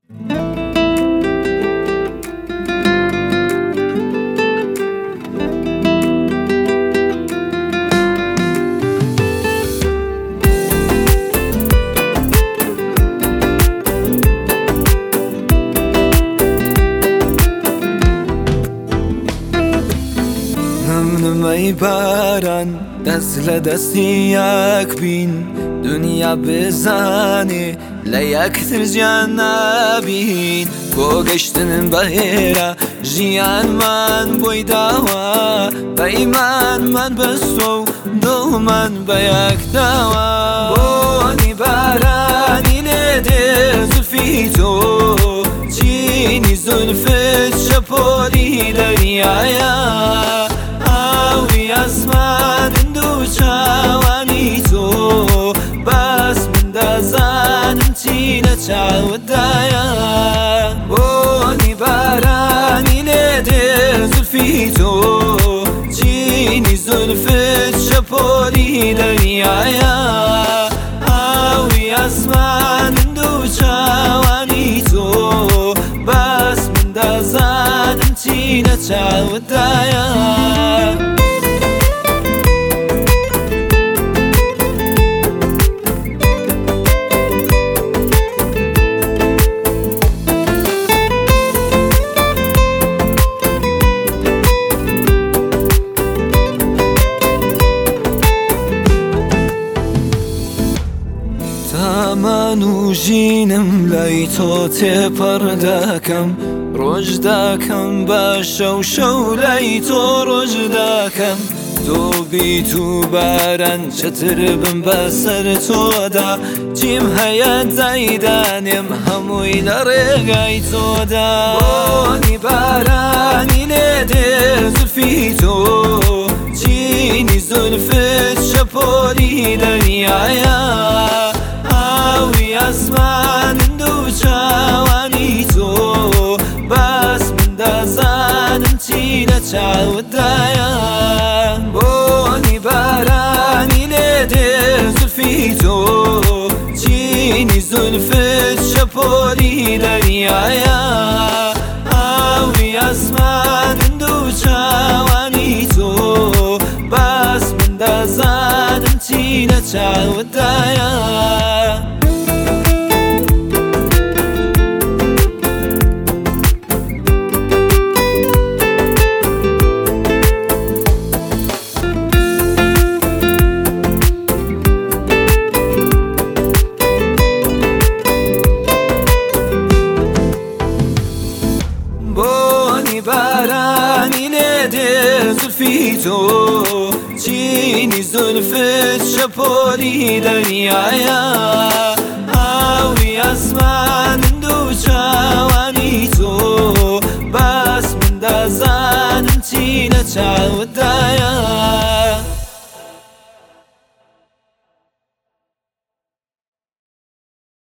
ای باران دست لدستی یک بین دنیا بزنی لیکتر جان نبین بو گشتن بهیرا جیان من بوی داوا با ایمان من بسو دو من با یک داوا بونی بارانی نده زلفی تو چینی زلفت شپولی دریایا اسمان دو چاوانی تو بس من دزانم چی نچاودایا بونی بارانی نده زلفی تو چینی زلفت شپولی دریایا آوی اسمان دو چاوانی تو بس من دزانم چی نچاودایا تامانو ژینم لای تۆ تێپەڕ ڕۆژ داکەم بە شەو لای تۆ ڕۆژ داکەم تۆ بیت و باران چتر بم بەسەر تۆدا چیم هەیە دایدانێم هەمووی لە ڕێگای تۆدا بۆنی بارانی لێدێ زولفی تۆ چینی زولفت شەپۆلی دەریایە اسمان دو چاوانی تو بس من دزانم چی نچاودایا بونی بارانی لێدێ زولفی تو چینی زولفت شپۆلی دەریایا ئاوی ئاسمان دو چاوانی تو بس من دزانم چی نچاودایا بارانی لێدێ زولفی تۆ چینی زولفت شەپۆلی دەریایە ئاوی ئاسمان دو چاوانی تۆ بەس من دەزانم چی نەچاودایە